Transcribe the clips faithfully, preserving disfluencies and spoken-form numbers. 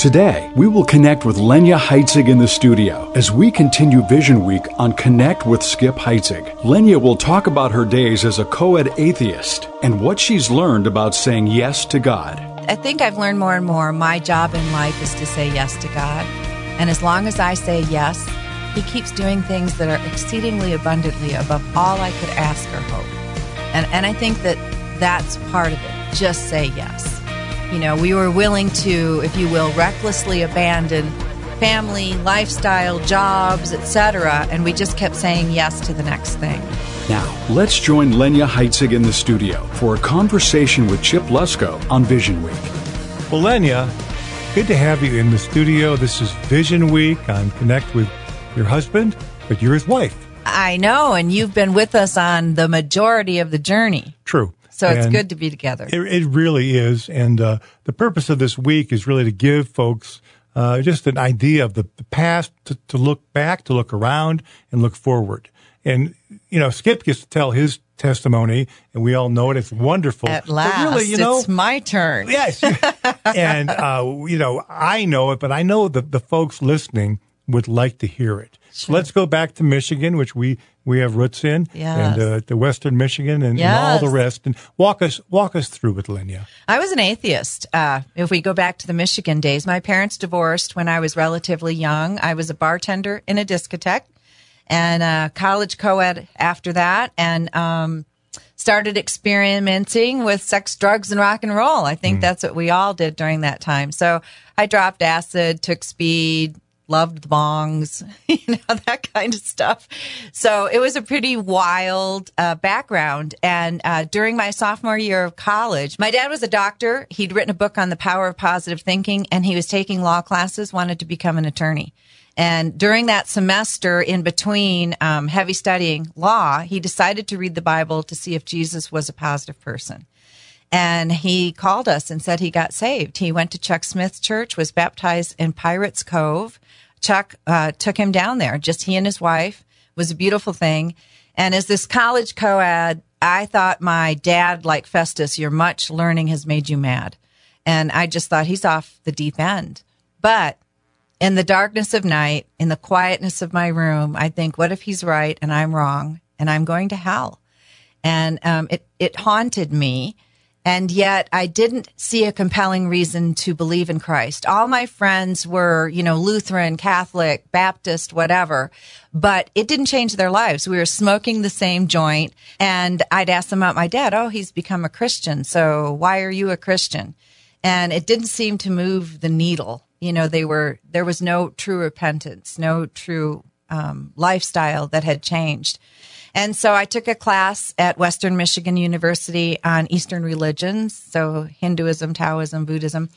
Today, we will connect with Lenya Heitzig in the studio as we continue Vision Week on Connect with Skip Heitzig. Lenya will talk about her days as a co-ed atheist and what she's learned about saying yes to God. I think I've learned more and more my job in life is to say yes to God. And as long as I say yes, He keeps doing things that are exceedingly abundantly above all I could ask or hope. And, and I think that that's part of it. Just say yes. You know, we were willing to, if you will, recklessly abandon family, lifestyle, jobs, et cetera, and we just kept saying yes to the next thing. Now, let's join Lenya Heitzig in the studio for a conversation with Chip Lusko on Vision Week. Well, Lenya, good to have you in the studio. This is Vision Week on Connect with your husband, but you're his wife. I know, and you've been with us on the majority of the journey. True. So it's and good to be together. It, it really is. And uh, the purpose of this week is really to give folks uh, just an idea of the, the past, to, to look back, to look around, and look forward. And, you know, Skip gets to tell his testimony, and we all know it. It's wonderful. At last, but really, you know, it's my turn. Yes. And, uh, you know, I know it, but I know that the folks listening would like to hear it. Sure. So let's go back to Michigan, which we, we have roots in, yes. and uh, to Western Michigan and, yes. and all the rest. And walk us walk us through it, Lenya. I was an atheist. Uh, if we go back to the Michigan days, my parents divorced when I was relatively young. I was a bartender in a discotheque and a college co-ed after that, and um, started experimenting with sex, drugs, and rock and roll. I think mm. that's what we all did during that time. So I dropped acid, took speed, loved the bongs, you know, that kind of stuff. So it was a pretty wild uh, background. And uh, during my sophomore year of college, my dad was a doctor. He'd written a book on the power of positive thinking, and he was taking law classes, wanted to become an attorney. And during that semester, in between um, heavy studying law, he decided to read the Bible to see if Jesus was a positive person. And he called us and said he got saved. He went to Chuck Smith's church, was baptized in Pirates Cove. Chuck uh, took him down there, just he and his wife. It was a beautiful thing. And as this college co-ed, I thought my dad, like Festus, your much learning has made you mad. And I just thought he's off the deep end. But in the darkness of night, in the quietness of my room, I think, what if he's right and I'm wrong and I'm going to hell? And um, it, it haunted me. And yet I didn't see a compelling reason to believe in Christ. All my friends were, you know, Lutheran, Catholic, Baptist, whatever, but it didn't change their lives. We were smoking the same joint, and I'd ask them about my dad. Oh, he's become a Christian. So why are you a Christian? And it didn't seem to move the needle. You know, they were, there was no true repentance, no true um, lifestyle that had changed. And so I took a class at Western Michigan University on Eastern religions, so Hinduism, Taoism, Buddhism,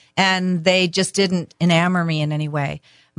and they just didn't enamor me in any way.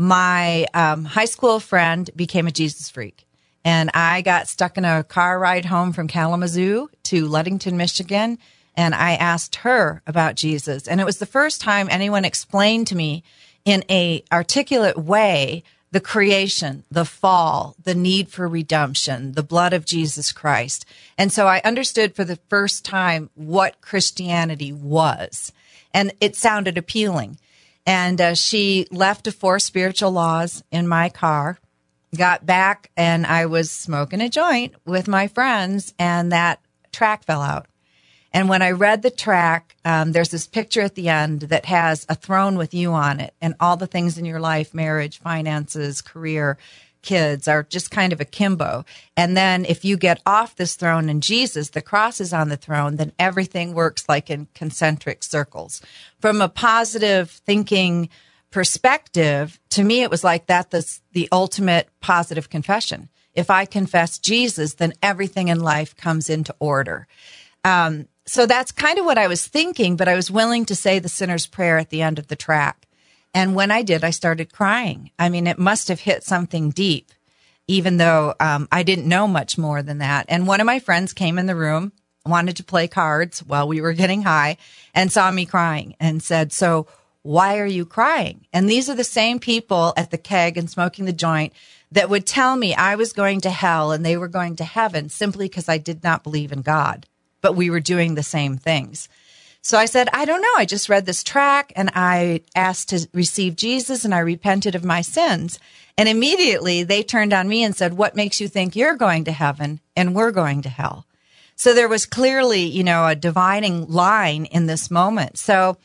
My um, high school friend became a Jesus freak, and I got stuck in a car ride home from Kalamazoo to Ludington, Michigan, and I asked her about Jesus. And it was the first time anyone explained to me in a articulate way the creation, the fall, the need for redemption, the blood of Jesus Christ. And so I understood for the first time what Christianity was. And it sounded appealing. And uh, she left to four spiritual laws in my car, got back, and I was smoking a joint with my friends, and that track fell out. And when I read the track, um, there's this picture at the end that has a throne with you on it, and all the things in your life, marriage, finances, career, kids, are just kind of akimbo. And then if you get off this throne and Jesus, the cross is on the throne, then everything works like in concentric circles. From a positive thinking perspective, to me, it was like that, the, the ultimate positive confession. If I confess Jesus, then everything in life comes into order. Um, So that's kind of what I was thinking, but I was willing to say the sinner's prayer at the end of the track. And when I did, I started crying. I mean, it must have hit something deep, even though um, I didn't know much more than that. And one of my friends came in the room, wanted to play cards while we were getting high, and saw me crying and said, "So why are you crying?" And these are the same people at the keg and smoking the joint that would tell me I was going to hell and they were going to heaven simply because I did not believe in God. But we were doing the same things. So I said, I don't know. I just read this track and I asked to receive Jesus and I repented of my sins. And immediately they turned on me and said, what makes you think you're going to heaven and we're going to hell? So there was clearly, you know, a dividing line in this moment. So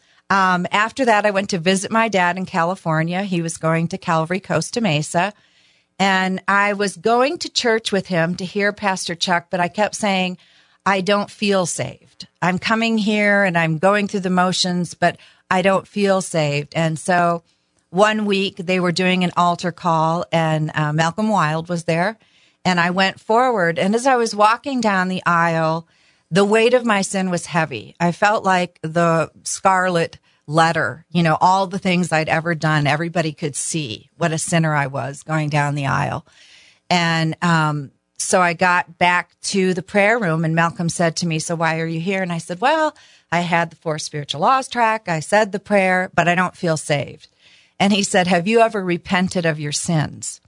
um, after that, I went to visit my dad in California. He was going to Calvary Costa Mesa. And I was going to church with him to hear Pastor Chuck, but I kept saying, I don't feel saved. I'm coming here and I'm going through the motions, but I don't feel saved. And so one week they were doing an altar call and uh, Malcolm Wild was there. And I went forward. And as I was walking down the aisle, the weight of my sin was heavy. I felt like the scarlet letter, you know, all the things I'd ever done. Everybody could see what a sinner I was going down the aisle. And um, so I got back to the prayer room and Malcolm said to me, so why are you here? And I said, well, I had the Four Spiritual Laws track. I said the prayer, but I don't feel saved. And he said, have you ever repented of your sins?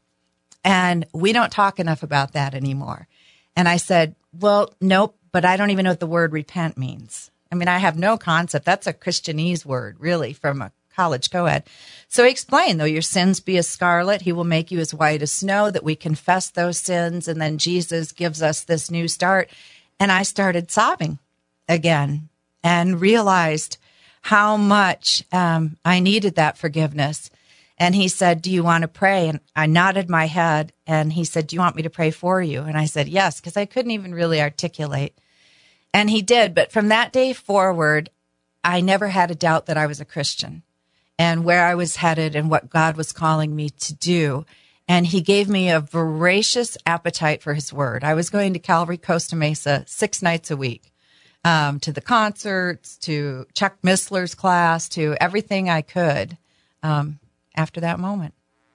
And we don't talk enough about that anymore. And I said, well, nope, but I don't even know what the word repent means. I mean, I have no concept. That's a Christianese word, really, from a college co-ed. So he explained, though your sins be as scarlet, he will make you as white as snow, that we confess those sins. And then Jesus gives us this new start. And I started sobbing again and realized how much um, I needed that forgiveness. And he said, do you want to pray? And I nodded my head and he said, do you want me to pray for you? And I said, yes, because I couldn't even really articulate. And he did. But from that day forward, I never had a doubt that I was a Christian and where I was headed and what God was calling me to do. And he gave me a voracious appetite for his word. I was going to Calvary Costa Mesa six nights a week, um, to the concerts, to Chuck Missler's class, to everything I could. Um, after that moment.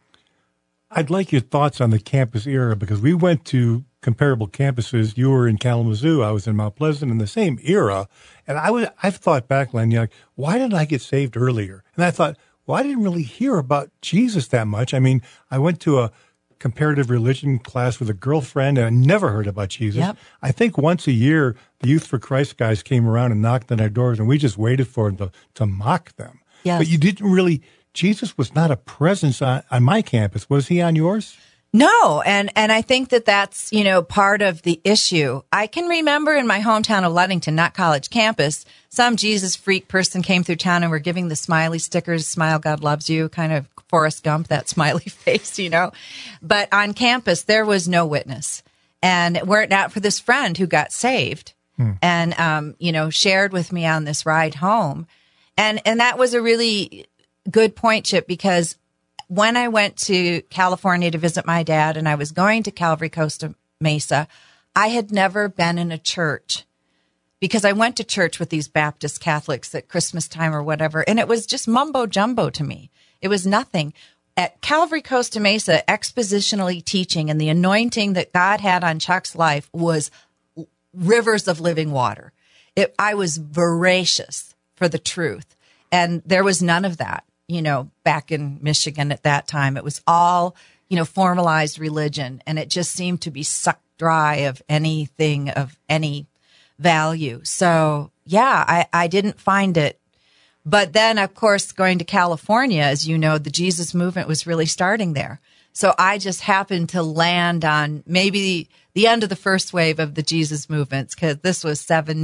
I'd like your thoughts on the campus era because we went to comparable campuses. You were in Kalamazoo. I was in Mount Pleasant in the same era. And I was, I've thought back, Lenya, why didn't I get saved earlier? And I thought, well, I didn't really hear about Jesus that much. I mean, I went to a comparative religion class with a girlfriend and I never heard about Jesus. Yep. I think once a year, the Youth for Christ guys came around and knocked on our doors and we just waited for them to, to mock them. Yes. But you didn't really... Jesus was not a presence on, on my campus. Was he on yours? No. And, and I think that that's, you know, part of the issue. I can remember in my hometown of Ludington, not college campus, some Jesus freak person came through town and were giving the smiley stickers, smile, God loves you, kind of Forrest Gump, that smiley face, you know. But on campus, there was no witness. And were it not for this friend who got saved hmm. and, um, you know, shared with me on this ride home. And, and that was a really good point, Chip, because when I went to California to visit my dad and I was going to Calvary Costa Mesa, I had never been in a church because I went to church with these Baptist Catholics at Christmas time or whatever. And it was just mumbo jumbo to me. It was nothing. At Calvary Costa Mesa, expositionally teaching and the anointing that God had on Chuck's life was rivers of living water. It, I was voracious for the truth. And there was none of that. You know, back in Michigan at that time, it was all, you know, formalized religion. And it just seemed to be sucked dry of anything of any value. So, yeah, I, I didn't find it. But then, of course, going to California, as you know, the Jesus movement was really starting there. So I just happened to land on maybe the end of the first wave of the Jesus movements because this was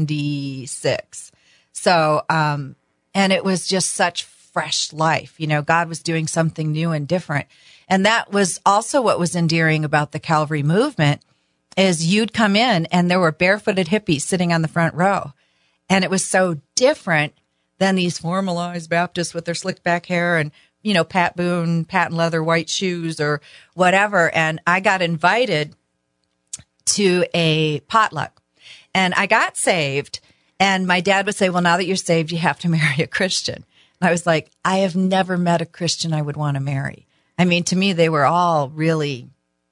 seventy-six. So, um, and it was just such fresh life. You know, God was doing something new and different. And that was also what was endearing about the Calvary movement is you'd come in and there were barefooted hippies sitting on the front row. And it was so different than these formalized Baptists with their slick back hair and, you know, Pat Boone, patent leather, white shoes or whatever. And I got invited to a potluck and I got saved. And my dad would say, well, now that you're saved, you have to marry a Christian. I was like, I have never met a Christian I would want to marry. I mean, to me, they were all really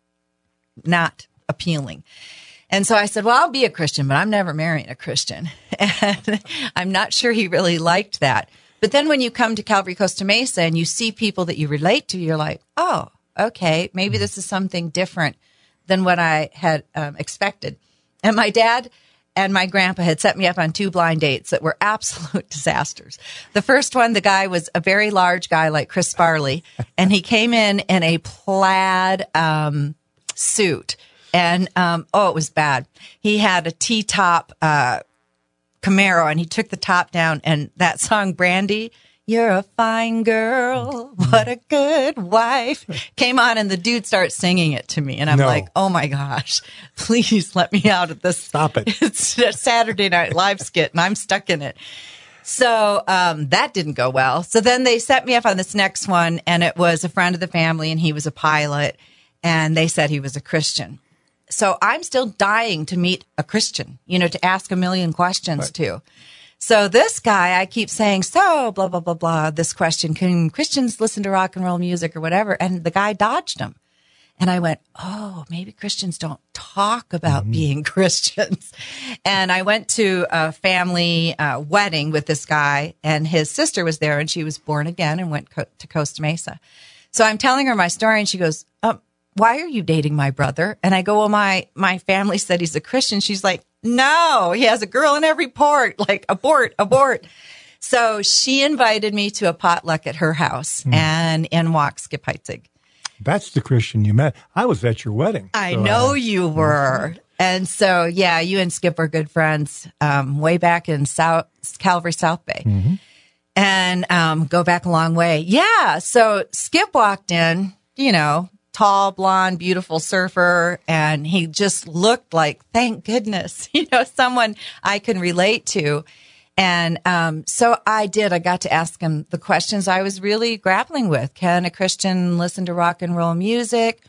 not appealing. And so I said, well, I'll be a Christian, but I'm never marrying a Christian. And I'm not sure he really liked that. But then when you come to Calvary Costa Mesa and you see people that you relate to, you're like, oh, okay, maybe this is something different than what I had um, expected. And my dad and my grandpa had set me up on two blind dates that were absolute disasters. The first one, the guy was a very large guy like Chris Farley, and he came in in a plaid um, suit. And, um, oh, it was bad. He had a T-top uh, Camaro, and he took the top down, and that song, Brandy, you're a fine girl, what a good wife, came on, and the dude starts singing it to me. And I'm no. like, oh my gosh, please let me out of this. Stop it. It's a Saturday Night Live skit, and I'm stuck in it. So um, that didn't go well. So then they set me up on this next one, and it was a friend of the family, and he was a pilot, and they said he was a Christian. So I'm still dying to meet a Christian, you know, to ask a million questions right. to. So this guy, I keep saying, so blah, blah, blah, blah, this question, can Christians listen to rock and roll music or whatever? And the guy dodged him. And I went, oh, maybe Christians don't talk about mm-hmm. being Christians. And I went to a family uh, wedding with this guy, and his sister was there, and she was born again and went co- to Costa Mesa. So I'm telling her my story, and she goes, um, why are you dating my brother? And I go, well, my, my family said he's a Christian. She's like, no, he has a girl in every port, like abort, abort. So she invited me to a potluck at her house, mm. and in walked Skip Heitzig. That's the Christian you met. I was at your wedding. I so know I, you were. And so, yeah, you and Skip are good friends um, way back in South Calvary, South Bay. Mm-hmm. And um, go back a long way. Yeah, so Skip walked in, you know, tall, blonde, beautiful surfer, and he just looked like, thank goodness, you know, someone I can relate to. And um, so I did. I got to ask him the questions I was really grappling with. Can a Christian listen to rock and roll music?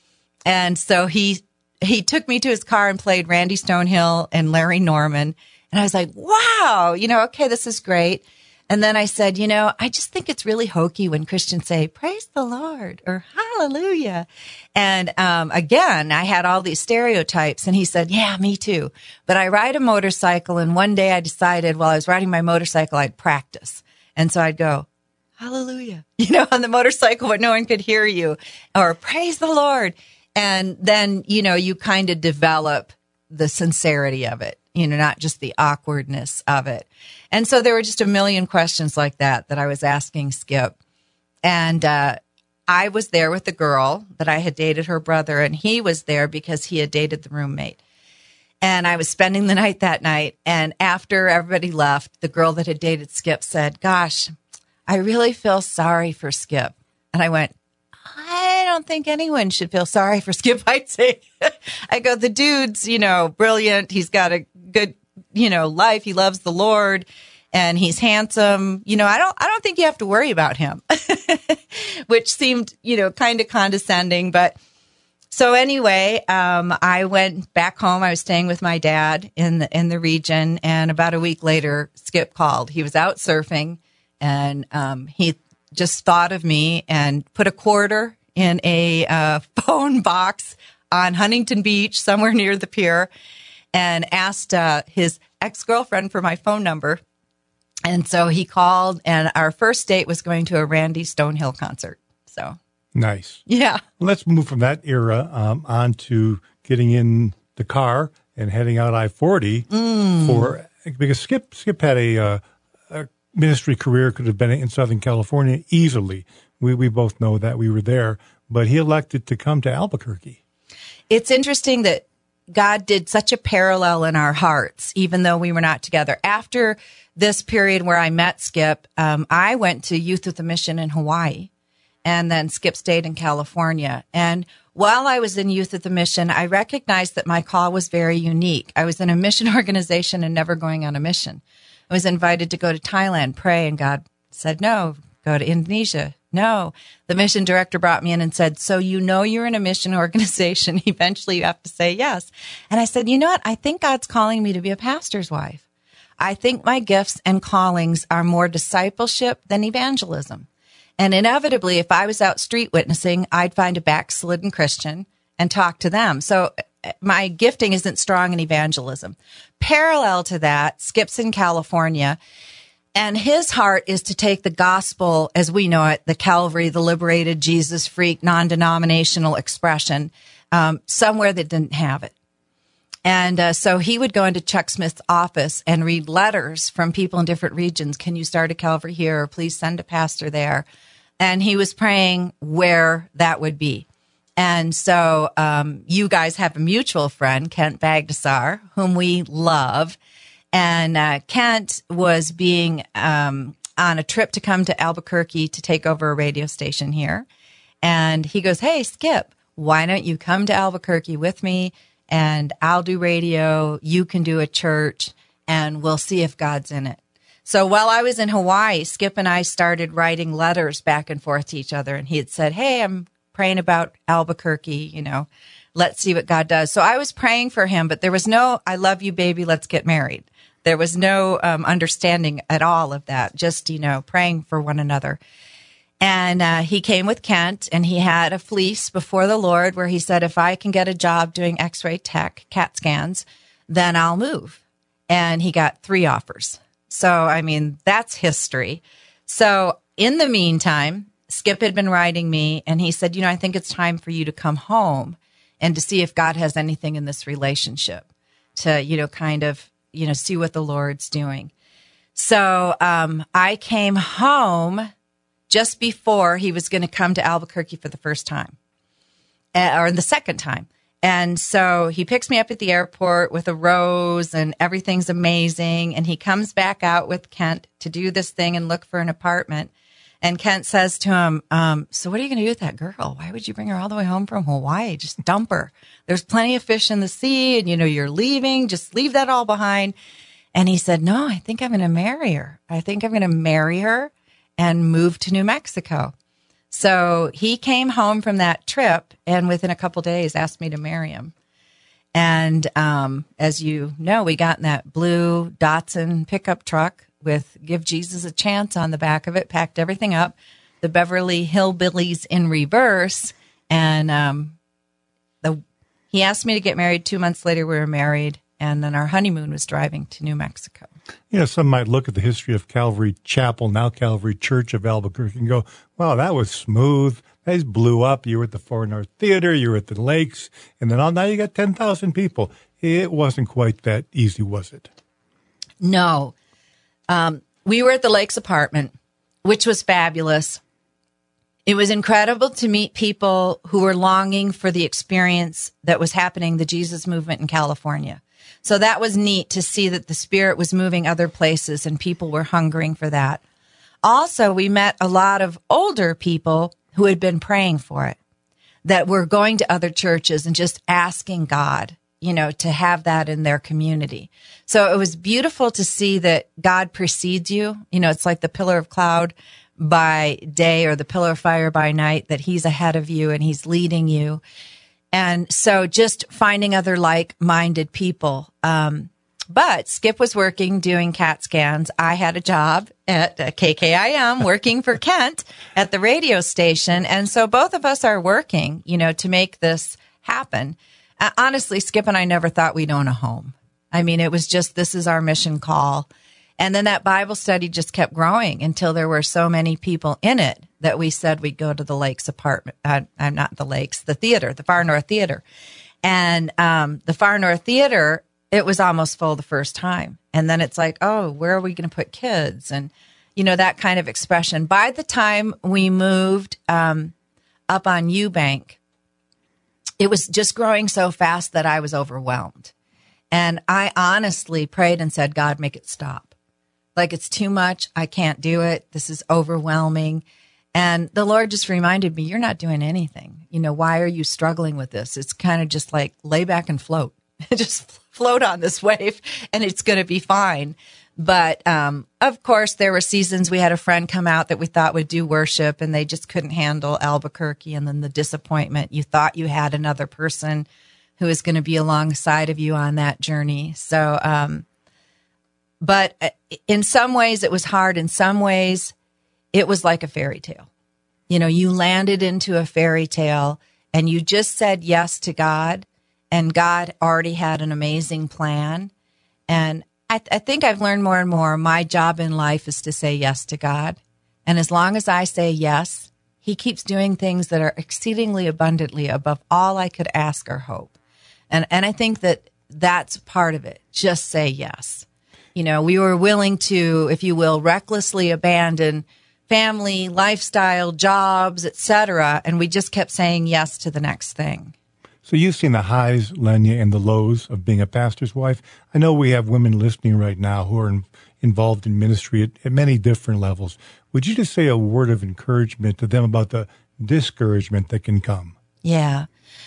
And so he he took me to his car and played Randy Stonehill and Larry Norman. And I was like, wow, you know, okay, this is great. And then I said, you know, I just think it's really hokey when Christians say, praise the Lord or hallelujah. And um, again, I had all these stereotypes. And he said, yeah, me too. But I ride a motorcycle. And one day I decided while I was riding my motorcycle, I'd practice. And so I'd go, hallelujah, you know, on the motorcycle, but no one could hear you, or praise the Lord. And then, you know, you kind of develop the sincerity of it, you know, not just the awkwardness of it. And so there were just a million questions like that that I was asking Skip. And uh, I was there with the girl that I had dated her brother, and he was there because he had dated the roommate. And I was spending the night that night. And after everybody left, the girl that had dated Skip said, gosh, I really feel sorry for Skip. And I went, I don't think anyone should feel sorry for Skip Heitzig. I go, the dude's, you know, brilliant. He's got a good, you know, life. He loves the Lord, and he's handsome. You know, I don't, I don't think you have to worry about him, which seemed, you know, kind of condescending. But so anyway, um, I went back home. I was staying with my dad in the, in the region. And about a week later, Skip called. He was out surfing, and, um, he just thought of me and put a quarter in a uh, phone box on Huntington Beach, somewhere near the pier, and asked uh, his ex-girlfriend for my phone number. And so he called, and our first date was going to a Randy Stonehill concert. So nice. Yeah. Let's move from that era um, on to getting in the car and heading out I forty mm. for because Skip Skip had a, uh, a ministry career, could have been in Southern California easily. We we both know that, we were there, but he elected to come to Albuquerque. It's interesting that God did such a parallel in our hearts, even though we were not together. After this period where I met Skip, um, I went to Youth with a Mission in Hawaii, and then Skip stayed in California. And while I was in Youth with a Mission, I recognized that my call was very unique. I was in a mission organization and never going on a mission. I was invited to go to Thailand, pray, and God said, no, go to Indonesia. No. The mission director brought me in and said, so you know you're in a mission organization. Eventually you have to say yes. And I said, you know what? I think God's calling me to be a pastor's wife. I think my gifts and callings are more discipleship than evangelism. And inevitably, if I was out street witnessing, I'd find a backslidden Christian and talk to them. So my gifting isn't strong in evangelism. Parallel to that, Skip's in California, and his heart is to take the gospel as we know it, the Calvary, the liberated, Jesus freak, non-denominational expression, um, somewhere that didn't have it. And uh, so he would go into Chuck Smith's office and read letters from people in different regions. Can you start a Calvary here? Or please send a pastor there. And he was praying where that would be. And so um, you guys have a mutual friend, Kent Bagdasar, whom we love. And uh, Kent was being um, on a trip to come to Albuquerque to take over a radio station here. And he goes, hey, Skip, why don't you come to Albuquerque with me? And I'll do radio, you can do a church, and we'll see if God's in it. So while I was in Hawaii, Skip and I started writing letters back and forth to each other. And he had said, hey, I'm praying about Albuquerque, you know, let's see what God does. So I was praying for him, but there was no, I love you, baby, let's get married. There was no um, understanding at all of that, just, you know, praying for one another. And uh, he came with Kent, and he had a fleece before the Lord where he said, if I can get a job doing x-ray tech, CAT scans, then I'll move. And he got three offers. So, I mean, that's history. So in the meantime, Skip had been writing me, and he said, you know, I think it's time for you to come home and to see if God has anything in this relationship to, you know, kind of, you know, see what the Lord's doing. So um, I came home just before he was going to come to Albuquerque for the first time, uh, or the second time. And so he picks me up at the airport with a rose, and everything's amazing. And he comes back out with Kent to do this thing and look for an apartment. And Kent says to him, um, so what are you going to do with that girl? Why would you bring her all the way home from Hawaii? Just dump her. There's plenty of fish in the sea, and, you know, you're leaving. Just leave that all behind. And he said, no, I think I'm going to marry her. I think I'm going to marry her and move to New Mexico. So he came home from that trip, and within a couple days asked me to marry him. And um, as you know, we got in that blue Datsun pickup truck with Give Jesus a Chance on the back of it, packed everything up, the Beverly Hillbillies in reverse. And um, the he asked me to get married. Two months later, we were married. And then our honeymoon was driving to New Mexico. You know, some might look at the history of Calvary Chapel, now Calvary Church of Albuquerque, and go, wow, that was smooth. That just blew up. You were at the Far North Theater, you were at the Lakes, and then all, now you got ten thousand people. It wasn't quite that easy, was it? No. Um, we were at the Lakes apartment, which was fabulous. It was incredible to meet people who were longing for the experience that was happening, the Jesus movement in California. So that was neat to see that the Spirit was moving other places and people were hungering for that. Also, we met a lot of older people who had been praying for it, that were going to other churches and just asking God, you know, to have that in their community. So it was beautiful to see that God precedes you. You know, it's like the pillar of cloud by day or the pillar of fire by night, that he's ahead of you and he's leading you. And so just finding other like-minded people. Um, but Skip was working doing CAT scans. I had a job at uh, K K I M working for Kent at the radio station. And so both of us are working, you know, to make this happen. Uh, honestly, Skip and I never thought we'd own a home. I mean, it was just, this is our mission call. And then that Bible study just kept growing until there were so many people in it that we said we'd go to the Lakes apartment. Uh, I'm not the Lakes, the theater, the Far North Theater. And um, the Far North Theater, it was almost full the first time. And then it's like, oh, where are we going to put kids? And, you know, that kind of expression. By the time we moved um, up on Eubank, it was just growing so fast that I was overwhelmed. And I honestly prayed and said, God, make it stop. Like, it's too much. I can't do it. This is overwhelming. And the Lord just reminded me, you're not doing anything. You know, why are you struggling with this? It's kind of just like lay back and float. Just float on this wave and it's going to be fine. But, um, of course, there were seasons we had a friend come out that we thought would do worship and they just couldn't handle Albuquerque. And then the disappointment, you thought you had another person who is going to be alongside of you on that journey. So, um, but in some ways it was hard. In some ways it was like a fairy tale. You know, you landed into a fairy tale and you just said yes to God, and God already had an amazing plan. And I, th- I think I've learned more and more. My job in life is to say yes to God. And as long as I say yes, he keeps doing things that are exceedingly abundantly above all I could ask or hope. And, and I think that that's part of it. Just say yes. You know, we were willing to, if you will, recklessly abandon family, lifestyle, jobs, et cetera, and we just kept saying yes to the next thing. So you've seen the highs, Lenya, and the lows of being a pastor's wife. I know we have women listening right now who are in, involved in ministry at, at many different levels. Would you just say a word of encouragement to them about the discouragement that can come? Yeah.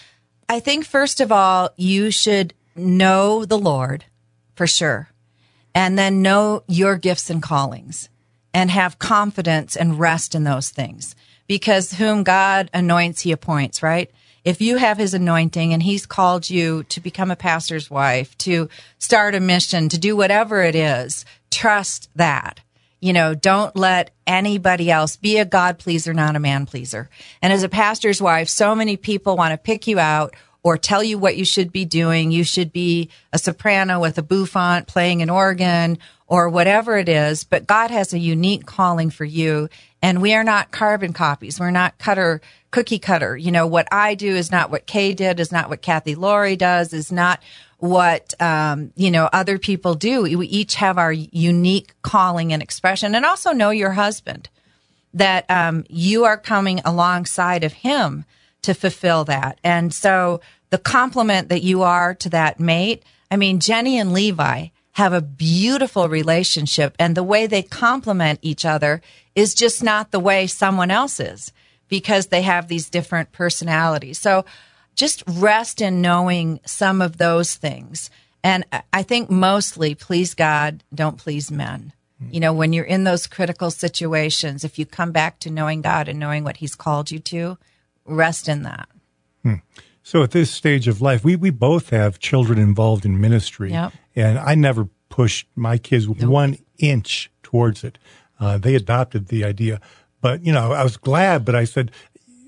I think, first of all, you should know the Lord for sure, and then know your gifts and callings and have confidence and rest in those things, because whom God anoints, he appoints, right? If you have his anointing and he's called you to become a pastor's wife, to start a mission, to do whatever it is, trust that. You know, don't let anybody else be a God pleaser, not a man pleaser. And as a pastor's wife, so many people want to pick you out or tell you what you should be doing. You should be a soprano with a bouffant playing an organ or whatever it is. But God has a unique calling for you. And we are not carbon copies. We're not cutter, cookie cutter. You know, what I do is not what Kay did, is not what Kathy Laurie does, is not what, um, you know, other people do. We each have our unique calling and expression. And also know your husband, that um, you are coming alongside of him to fulfill that. And so the compliment that you are to that mate, I mean, Jenny and Levi have a beautiful relationship, and the way they complement each other is just not the way someone else is, because they have these different personalities. So just rest in knowing some of those things. And I think mostly please God, don't please men. You know, when you're in those critical situations, if you come back to knowing God and knowing what he's called you to, rest in that. Hmm. So at this stage of life, we, we both have children involved in ministry. Yep. And I never pushed my kids nope. one inch towards it. Uh, they adopted the idea. But, you know, I was glad, but I said,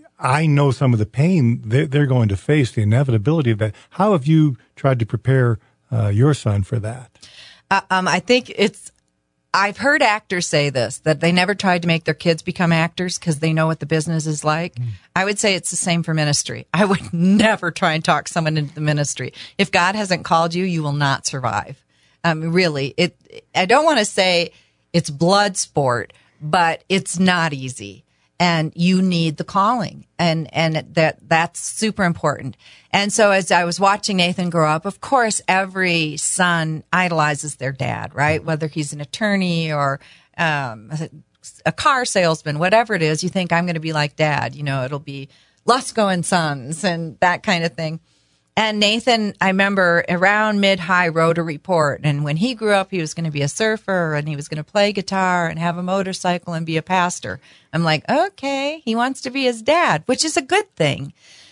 I know some of the pain they're, they're going to face, the inevitability of that. How have you tried to prepare uh, your son for that? Uh, um, I think it's, I've heard actors say this, that they never tried to make their kids become actors because they know what the business is like. Mm. I would say it's the same for ministry. I would never try and talk someone into the ministry. If God hasn't called you, you will not survive. Um, really, it. I don't want to say it's blood sport, but it's not easy. And you need the calling, and, and that, that's super important. And so as I was watching Nathan grow up, of course, every son idolizes their dad, right? Whether he's an attorney or, um, a car salesman, whatever it is, you think I'm going to be like dad, you know, it'll be Lusko and Sons and that kind of thing. And Nathan, I remember around mid-high wrote a report. And when he grew up, he was going to be a surfer and he was going to play guitar and have a motorcycle and be a pastor. I'm like, okay, he wants to be his dad, which is a good thing.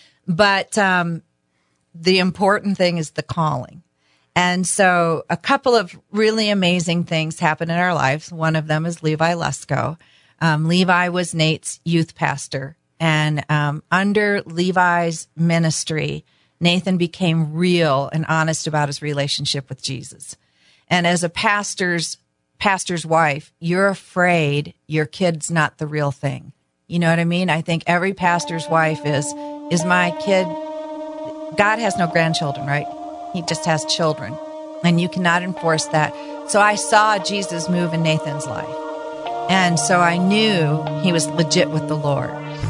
But um, the important thing is the calling. And so a couple of really amazing things happened in our lives. One of them is Levi Lusko. Um, Levi was Nate's youth pastor. And um, under Levi's ministry, Nathan became real and honest about his relationship with Jesus. And as a pastor's pastor's wife, you're afraid your kid's not the real thing. You know what I mean? I think every pastor's wife is, is my kid. God has no grandchildren, right? He just has children. And you cannot enforce that. So I saw Jesus move in Nathan's life. And so I knew he was legit with the Lord.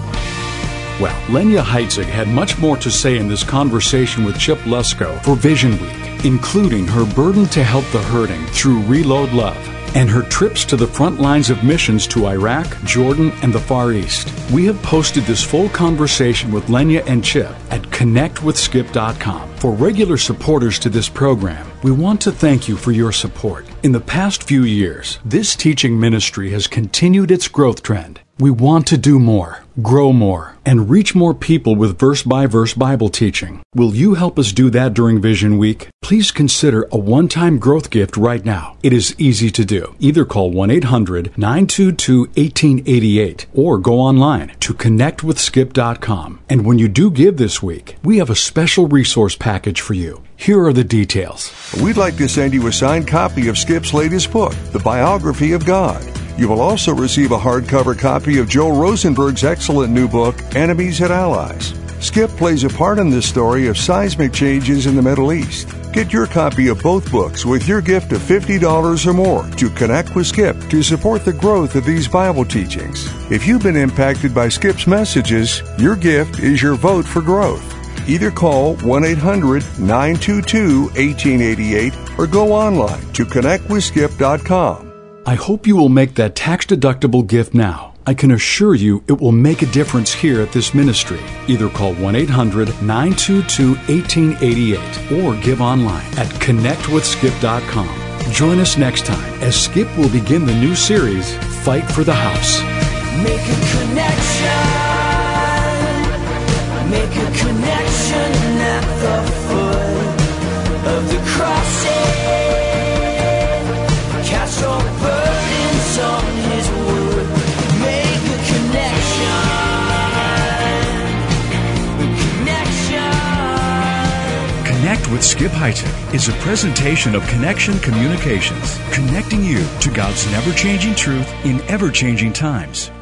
Well, Lenya Heitzig had much more to say in this conversation with Chip Lusko for Vision Week, including her burden to help the hurting through Reload Love and her trips to the front lines of missions to Iraq, Jordan, and the Far East. We have posted this full conversation with Lenya and Chip at connect with skip dot com. For regular supporters to this program, we want to thank you for your support. In the past few years, this teaching ministry has continued its growth trend. We want to do more, grow more, and reach more people with verse-by-verse Bible teaching. Will you help us do that during Vision Week? Please consider a one-time growth gift right now. It is easy to do. Either call one eight hundred nine two two one eight eight eight or go online to connect with skip dot com. And when you do give this week, we have a special resource package for you. Here are the details. We'd like to send you a signed copy of Skip's latest book, The Biography of God. You will also receive a hardcover copy of Joel Rosenberg's excellent new book, Enemies and Allies. Skip plays a part in this story of seismic changes in the Middle East. Get your copy of both books with your gift of fifty dollars or more to Connect with Skip to support the growth of these Bible teachings. If you've been impacted by Skip's messages, your gift is your vote for growth. Either call one eight hundred nine two two one eight eight eight or go online to connect with skip dot com. I hope you will make that tax-deductible gift now. I can assure you it will make a difference here at this ministry. Either call one eight hundred nine two two one eight eight eight or give online at connect with skip dot com. Join us next time as Skip will begin the new series, Fight for the House. Make a connection. Make a connection at the foot of the crossing. Cast your burdens on His word. Make a connection. Connection. Connect with Skip Heitzig is a presentation of Connection Communications, connecting you to God's never-changing truth in ever-changing times.